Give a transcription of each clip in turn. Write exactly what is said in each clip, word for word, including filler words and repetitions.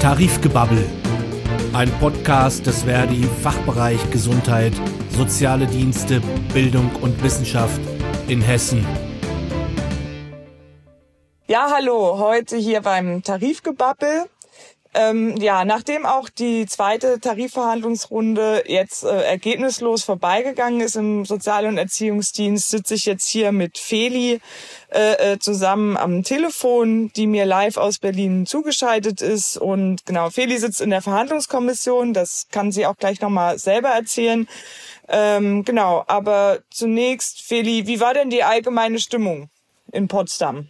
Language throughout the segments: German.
Tarifgebabbel, ein Podcast des Verdi Fachbereich Gesundheit, Soziale Dienste, Bildung und Wissenschaft in Hessen. Ja, hallo, heute hier beim Tarifgebabbel. Ähm, ja, nachdem auch die zweite Tarifverhandlungsrunde jetzt äh, ergebnislos vorbeigegangen ist im Sozial- und Erziehungsdienst, sitze ich jetzt hier mit Feli äh, zusammen am Telefon, die mir live aus Berlin zugeschaltet ist. Und genau, Feli sitzt in der Verhandlungskommission, das kann sie auch gleich nochmal selber erzählen. Ähm, genau, aber zunächst, Feli, wie war denn die allgemeine Stimmung in Potsdam?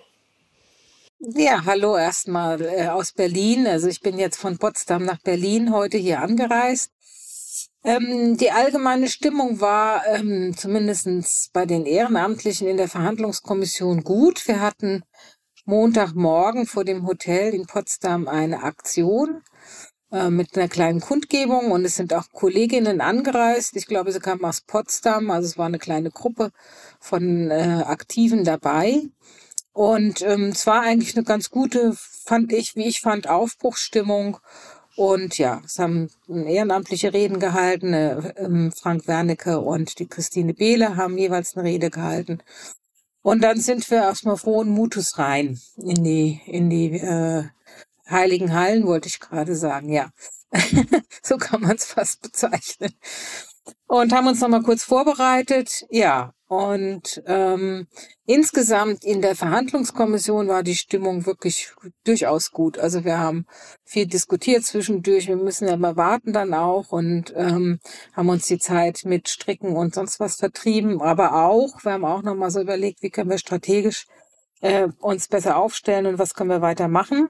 Ja, hallo erstmal äh, aus Berlin. Also ich bin jetzt von Potsdam nach Berlin heute hier angereist. Ähm, die allgemeine Stimmung war ähm, zumindest bei den Ehrenamtlichen in der Verhandlungskommission gut. Wir hatten Montagmorgen vor dem Hotel in Potsdam eine Aktion äh, mit einer kleinen Kundgebung und es sind auch Kolleginnen angereist. Ich glaube, sie kamen aus Potsdam, also es war eine kleine Gruppe von äh, Aktiven dabei. Und ähm, es war eigentlich eine ganz gute, fand ich, wie ich fand, Aufbruchsstimmung. Und ja, es haben ehrenamtliche Reden gehalten. Äh, ähm, Frank Wernicke und die Christine Behle haben jeweils eine Rede gehalten. Und dann sind wir erstmal frohen Mutes rein in die in die äh, Heiligen Hallen, wollte ich gerade sagen, ja. So kann man es fast bezeichnen. Und haben uns nochmal kurz vorbereitet, ja. Und ähm, insgesamt in der Verhandlungskommission war die Stimmung wirklich durchaus gut. Also wir haben viel diskutiert zwischendurch. Wir müssen ja mal warten dann auch und ähm, haben uns die Zeit mit Stricken und sonst was vertrieben. Aber auch, wir haben auch nochmal so überlegt, wie können wir strategisch äh, uns besser aufstellen und was können wir weitermachen.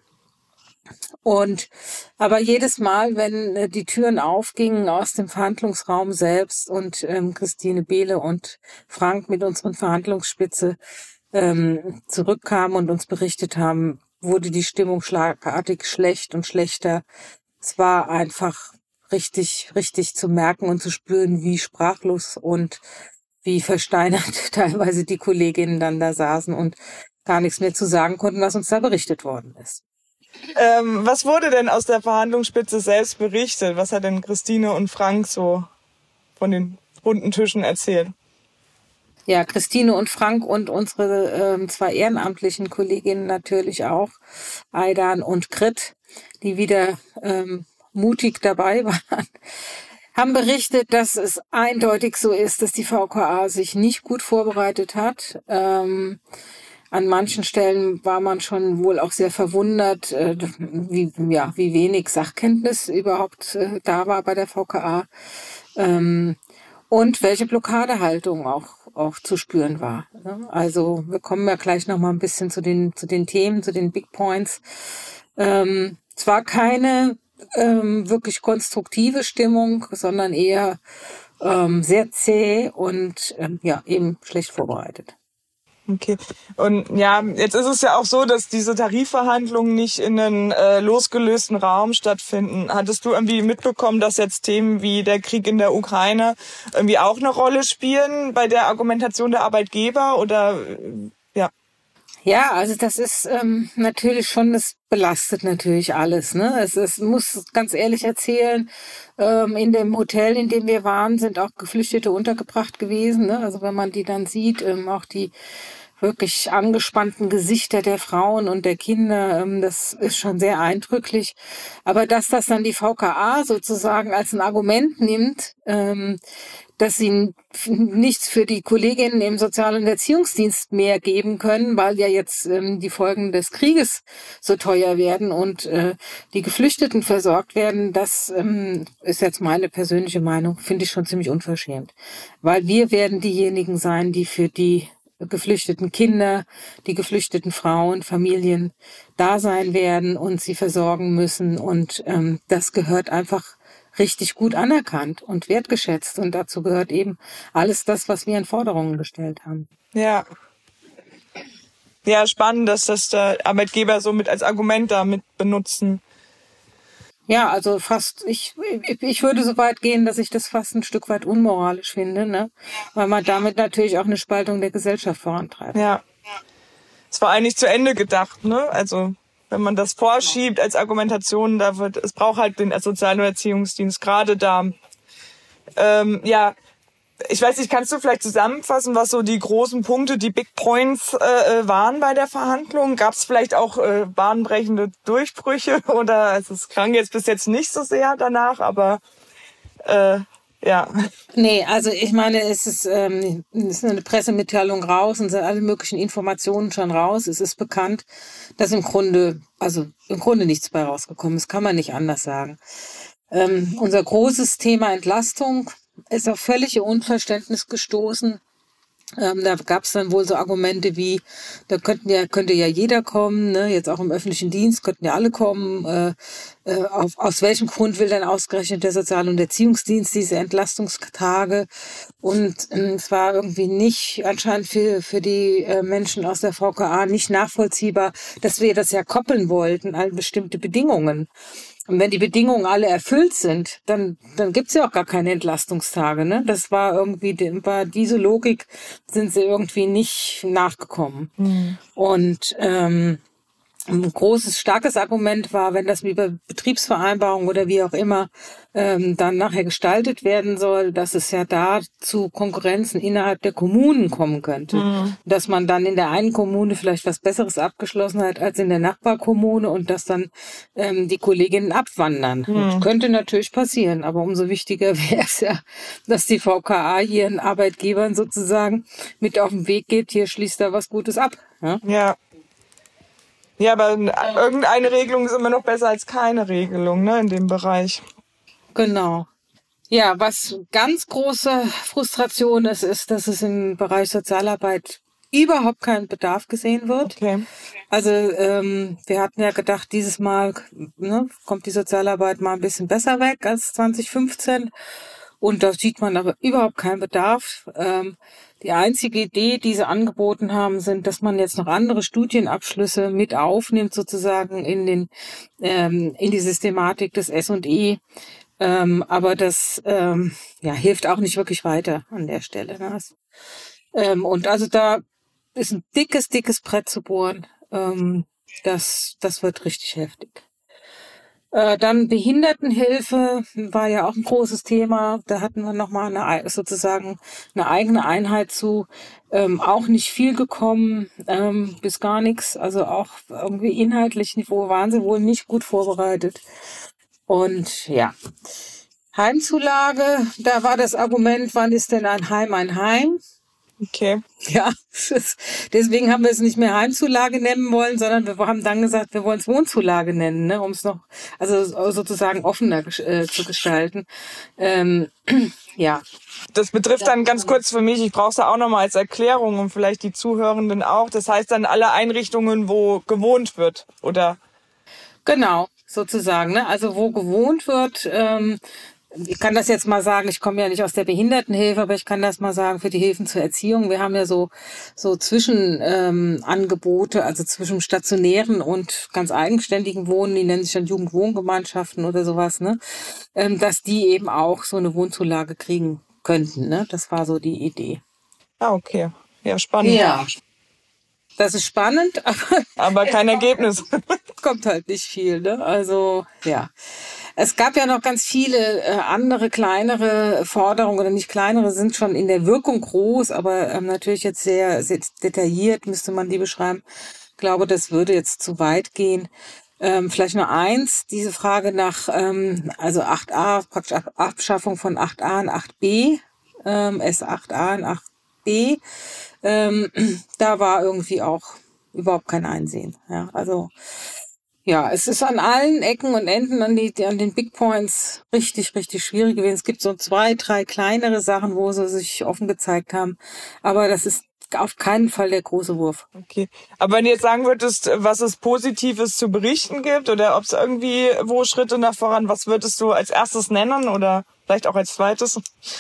Und aber jedes Mal, wenn äh, die Türen aufgingen aus dem Verhandlungsraum selbst und ähm, Christine Behle und Frank mit unseren Verhandlungsspitze ähm, zurückkamen und uns berichtet haben, wurde die Stimmung schlagartig schlecht und schlechter. Es war einfach richtig, richtig zu merken und zu spüren, wie sprachlos und wie versteinert teilweise die Kolleginnen dann da saßen und gar nichts mehr zu sagen konnten, was uns da berichtet worden ist. Ähm, was wurde denn aus der Verhandlungsspitze selbst berichtet? Was hat denn Christine und Frank so von den runden Tischen erzählt? Ja, Christine und Frank und unsere ähm, zwei ehrenamtlichen Kolleginnen natürlich auch, Aidan und Grit, die wieder ähm, mutig dabei waren, haben berichtet, dass es eindeutig so ist, dass die V K A sich nicht gut vorbereitet hat. Ähm, An manchen Stellen war man schon wohl auch sehr verwundert, äh, wie, ja, wie wenig Sachkenntnis überhaupt äh, da war bei der V K A ähm, und welche Blockadehaltung auch, auch zu spüren war. Ne? Also wir kommen ja gleich noch mal ein bisschen zu den, zu den Themen, zu den Big Points. Ähm, es war keine ähm, wirklich konstruktive Stimmung, sondern eher ähm, sehr zäh und ähm, ja eben schlecht vorbereitet. Okay. Und ja, jetzt ist es ja auch so, dass diese Tarifverhandlungen nicht in einem äh, losgelösten Raum stattfinden. Hattest du irgendwie mitbekommen, dass jetzt Themen wie der Krieg in der Ukraine irgendwie auch eine Rolle spielen bei der Argumentation der Arbeitgeber oder äh, ja? Ja, also das ist ähm, natürlich schon, das belastet natürlich alles. Ne? Es, es muss ganz ehrlich erzählen, ähm, in dem Hotel, in dem wir waren, sind auch Geflüchtete untergebracht gewesen. Ne? Also wenn man die dann sieht, ähm, auch die wirklich angespannten Gesichter der Frauen und der Kinder, ähm, das ist schon sehr eindrücklich. Aber dass das dann die V K A sozusagen als ein Argument nimmt, ähm, dass sie nichts für die Kolleginnen im Sozial- und Erziehungsdienst mehr geben können, weil ja jetzt ähm, die Folgen des Krieges so teuer werden und äh, die Geflüchteten versorgt werden, das ähm, ist jetzt meine persönliche Meinung, finde ich schon ziemlich unverschämt. Weil wir werden diejenigen sein, die für die geflüchteten Kinder, die geflüchteten Frauen, Familien da sein werden und sie versorgen müssen. Und ähm, das gehört einfach richtig gut anerkannt und wertgeschätzt. Und dazu gehört eben alles das, was wir in Forderungen gestellt haben. Ja. Ja, spannend, dass das der Arbeitgeber so mit als Argument damit benutzen. Ja, also fast, ich, ich würde so weit gehen, dass ich das fast ein Stück weit unmoralisch finde, ne? Weil man damit natürlich auch eine Spaltung der Gesellschaft vorantreibt. Ja. Es war eigentlich zu Ende gedacht, ne? Also wenn man das vorschiebt als Argumentation, da wird, es braucht halt den Sozial- und Erziehungsdienst gerade da. Ähm, ja, ich weiß nicht, kannst du vielleicht zusammenfassen, was so die großen Punkte, die Big Points äh, waren bei der Verhandlung? Gab es vielleicht auch äh, bahnbrechende Durchbrüche oder also es klang jetzt bis jetzt nicht so sehr danach, aber äh, ja. Nee, also ich meine, es ist, ähm, es ist eine Pressemitteilung raus und sind alle möglichen Informationen schon raus. Es ist bekannt, dass im Grunde, also im Grunde nichts bei rausgekommen ist, kann man nicht anders sagen. Ähm, unser großes Thema Entlastung ist auf völlige Unverständnis gestoßen. Ähm, da gab es dann wohl so Argumente wie, da könnten ja, könnte ja jeder kommen, ne? Jetzt auch im öffentlichen Dienst könnten ja alle kommen. Äh, äh, auf, aus welchem Grund will denn ausgerechnet der Sozial- und Erziehungsdienst diese Entlastungstage? Und äh, es war irgendwie nicht anscheinend für, für die äh, Menschen aus der V K A nicht nachvollziehbar, dass wir das ja koppeln wollten an bestimmte Bedingungen. Und wenn die Bedingungen alle erfüllt sind, dann dann gibt's ja auch gar keine Entlastungstage, ne? Das war irgendwie, war diese Logik, sind sie irgendwie nicht nachgekommen. Mhm. Und ähm, ein großes, starkes Argument war, wenn das über Betriebsvereinbarung oder wie auch immer ähm, dann nachher gestaltet werden soll, dass es ja da zu Konkurrenzen innerhalb der Kommunen kommen könnte. Mhm. Dass man dann in der einen Kommune vielleicht was Besseres abgeschlossen hat als in der Nachbarkommune und dass dann ähm, die Kolleginnen abwandern. Mhm. Das könnte natürlich passieren, aber umso wichtiger wäre es ja, dass die V K A hier ihren Arbeitgebern sozusagen mit auf den Weg geht, hier schließt da was Gutes ab. Ja. Ja. Ja, aber irgendeine Regelung ist immer noch besser als keine Regelung, ne, in dem Bereich. Genau. Ja, was ganz große Frustration ist, ist, dass es im Bereich Sozialarbeit überhaupt kein Bedarf gesehen wird. Okay. Also ähm, wir hatten ja gedacht, dieses Mal ne, kommt die Sozialarbeit mal ein bisschen besser weg als zwanzig fünfzehn. Und da sieht man aber überhaupt keinen Bedarf. Ähm, die einzige Idee, die sie angeboten haben, sind, dass man jetzt noch andere Studienabschlüsse mit aufnimmt, sozusagen in den ähm, in die Systematik des S und E. Ähm, aber das ähm, ja hilft auch nicht wirklich weiter an der Stelle. Ne? Ähm, und also da ist ein dickes, dickes Brett zu bohren. Ähm, das das wird richtig heftig. Äh, dann Behindertenhilfe war ja auch ein großes Thema. Da hatten wir nochmal eine, sozusagen eine eigene Einheit zu. Ähm, auch nicht viel gekommen, ähm, bis gar nichts. Also auch irgendwie inhaltlich Niveau waren sie wohl nicht gut vorbereitet. Und ja, Heimzulage, da war das Argument, wann ist denn ein Heim ein Heim? Okay. Ja, deswegen haben wir es nicht mehr Heimzulage nennen wollen, sondern wir haben dann gesagt, wir wollen es Wohnzulage nennen, ne, um es noch, also sozusagen offener äh, zu gestalten. Ähm, ja. Das betrifft dann ganz kurz für mich, ich brauche es ja auch nochmal als Erklärung und vielleicht die Zuhörenden auch. Das heißt dann alle Einrichtungen, wo gewohnt wird, oder? Genau, sozusagen, ne, also wo gewohnt wird, ähm, ich kann das jetzt mal sagen, ich komme ja nicht aus der Behindertenhilfe, aber ich kann das mal sagen für die Hilfen zur Erziehung. Wir haben ja so so Zwischenangebote, ähm, also zwischen stationären und ganz eigenständigen Wohnen, die nennen sich dann Jugendwohngemeinschaften oder sowas, ne, ähm, dass die eben auch so eine Wohnzulage kriegen könnten, ne. Das war so die Idee. Ah, okay. Ja, spannend. Ja. Das ist spannend, aber, aber kein Ergebnis. Kommt halt nicht viel, ne? Also, ja. Es gab ja noch ganz viele äh, andere kleinere Forderungen, oder nicht kleinere, sind schon in der Wirkung groß, aber ähm, natürlich jetzt sehr, sehr detailliert müsste man die beschreiben. Ich glaube, das würde jetzt zu weit gehen. Ähm, vielleicht nur eins, diese Frage nach, ähm, also acht a, praktisch Abschaffung von acht a und acht b, ähm, S acht a und acht b. Ähm, da war irgendwie auch überhaupt kein Einsehen. Ja, also ja, es ist an allen Ecken und Enden an, die, an den Big Points richtig, richtig schwierig gewesen. Es gibt so zwei, drei kleinere Sachen, wo sie sich offen gezeigt haben. Aber das ist auf keinen Fall der große Wurf. Okay. Aber wenn du jetzt sagen würdest, was es Positives zu berichten gibt oder ob es irgendwie wo Schritte nach voran, was würdest du als erstes nennen oder vielleicht auch als zweites?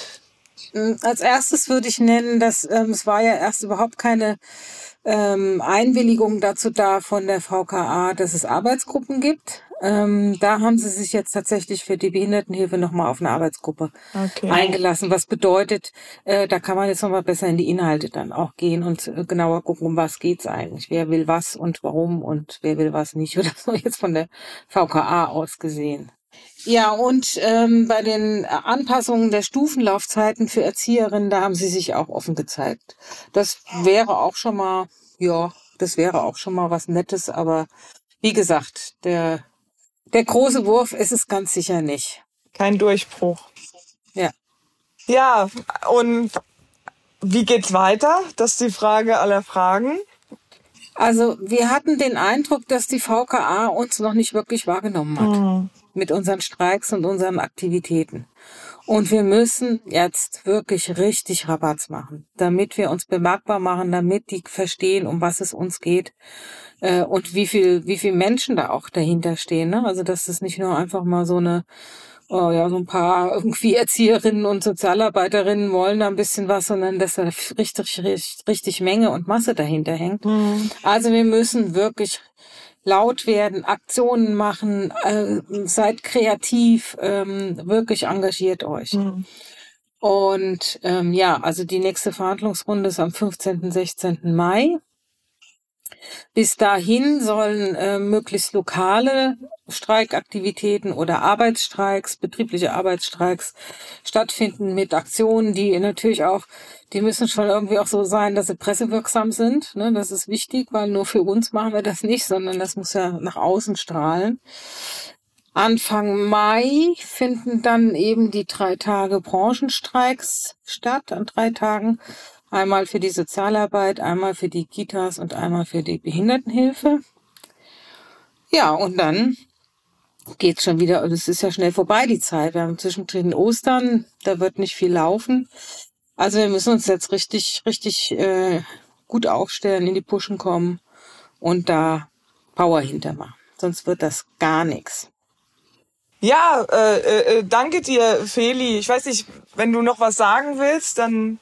Als erstes würde ich nennen, dass ähm, es war ja erst überhaupt keine ähm, Einwilligung dazu da von der V K A, dass es Arbeitsgruppen gibt. ähm, da haben sie sich jetzt tatsächlich für die Behindertenhilfe nochmal auf eine Arbeitsgruppe okay. eingelassen. Was bedeutet, äh, da kann man jetzt nochmal besser in die Inhalte dann auch gehen und äh, genauer gucken, um was geht's eigentlich. Wer will was und warum und wer will was nicht. Oder so jetzt von der V K A aus gesehen. Ja, und ähm, bei den Anpassungen der Stufenlaufzeiten für Erzieherinnen, da haben sie sich auch offen gezeigt. Das wäre auch schon mal, ja, das wäre auch schon mal was Nettes, aber wie gesagt, der der große Wurf ist es ganz sicher nicht. Kein Durchbruch. Ja. Ja, und wie geht's weiter? Das ist die Frage aller Fragen. Also wir hatten den Eindruck, dass die V K A uns noch nicht wirklich wahrgenommen hat. Mhm. Mit unseren Streiks und unseren Aktivitäten. Und wir müssen jetzt wirklich richtig Rabatz machen, damit wir uns bemerkbar machen, damit die verstehen, um was es uns geht äh, und wie viel wie viel Menschen da auch dahinter stehen. Ne? Also dass das nicht nur einfach mal so eine, oh ja, so ein paar irgendwie Erzieherinnen und Sozialarbeiterinnen wollen da ein bisschen was, sondern dass da richtig, richtig, richtig Menge und Masse dahinter hängt. Mhm. Also wir müssen wirklich laut werden, Aktionen machen, äh, seid kreativ, ähm, wirklich engagiert euch. Mhm. Und ähm, ja, also die nächste Verhandlungsrunde ist am fünfzehnten, sechzehnten Mai. Bis dahin sollen äh, möglichst lokale Streikaktivitäten oder Arbeitsstreiks, betriebliche Arbeitsstreiks stattfinden mit Aktionen, die natürlich auch, die müssen schon irgendwie auch so sein, dass sie pressewirksam sind. Ne? Das ist wichtig, weil nur für uns machen wir das nicht, sondern das muss ja nach außen strahlen. Anfang Mai finden dann eben die drei Tage Branchenstreiks statt, an drei Tagen. Einmal für die Sozialarbeit, einmal für die Kitas und einmal für die Behindertenhilfe. Ja, und dann geht's schon wieder, es ist ja schnell vorbei, die Zeit. Wir haben zwischendrin Ostern, da wird nicht viel laufen. Also wir müssen uns jetzt richtig, richtig äh, gut aufstellen, in die Puschen kommen und da Power hintermachen. Sonst wird das gar nichts. Ja, äh, äh, danke dir, Feli. Ich weiß nicht, wenn du noch was sagen willst, dann...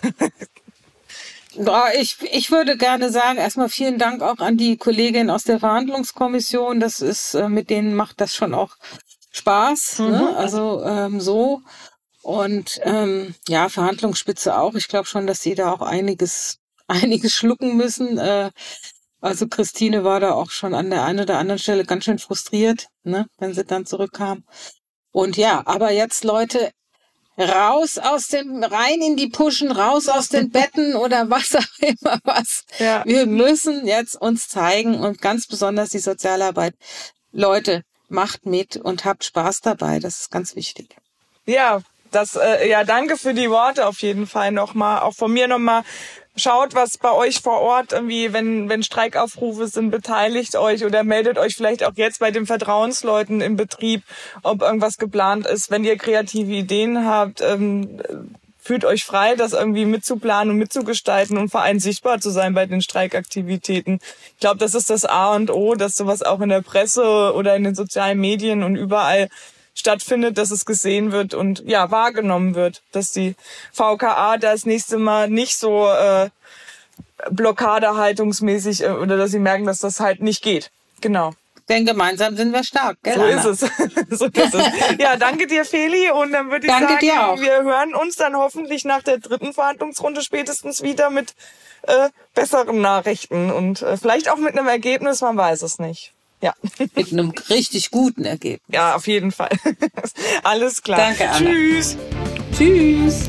Ich, ich würde gerne sagen, erstmal vielen Dank auch an die Kollegin aus der Verhandlungskommission. Das ist, mit denen macht das schon auch Spaß. Mhm. Ne? Also ähm, so. Und ähm, ja, Verhandlungsspitze auch. Ich glaube schon, dass sie da auch einiges, einiges schlucken müssen. Äh, also Christine war da auch schon an der einen oder anderen Stelle ganz schön frustriert, ne, wenn sie dann zurückkam. Und ja, aber jetzt, Leute, raus aus dem, rein in die Puschen, raus aus den Betten oder was auch immer was. Ja. Wir müssen jetzt uns zeigen und ganz besonders die Sozialarbeit. Leute, macht mit und habt Spaß dabei. Das ist ganz wichtig. Ja, das, äh, ja, danke für die Worte auf jeden Fall nochmal. Auch von mir nochmal. Schaut, was bei euch vor Ort irgendwie, wenn wenn Streikaufrufe sind, beteiligt euch oder meldet euch vielleicht auch jetzt bei den Vertrauensleuten im Betrieb, ob irgendwas geplant ist. Wenn ihr kreative Ideen habt, ähm, fühlt euch frei, das irgendwie mitzuplanen und mitzugestalten und vor allem sichtbar zu sein bei den Streikaktivitäten. Ich glaube, das ist das A und O, dass sowas auch in der Presse oder in den sozialen Medien und überall stattfindet, dass es gesehen wird und ja wahrgenommen wird, dass die V K A das nächste Mal nicht so äh, blockadehaltungsmäßig äh, oder dass sie merken, dass das halt nicht geht. Genau. Denn gemeinsam sind wir stark, gell? So Anna? ist es. so ist es. Ja, danke dir, Feli. Und dann würde ich danke sagen, dir auch. Wir hören uns dann hoffentlich nach der dritten Verhandlungsrunde spätestens wieder mit äh, besseren Nachrichten und äh, vielleicht auch mit einem Ergebnis, man weiß es nicht. Ja. Mit einem richtig guten Ergebnis. Ja, auf jeden Fall. Alles klar. Danke, Anna. Tschüss. Tschüss.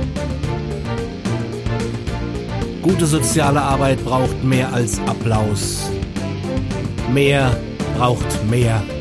Gute soziale Arbeit braucht mehr als Applaus. Mehr braucht mehr.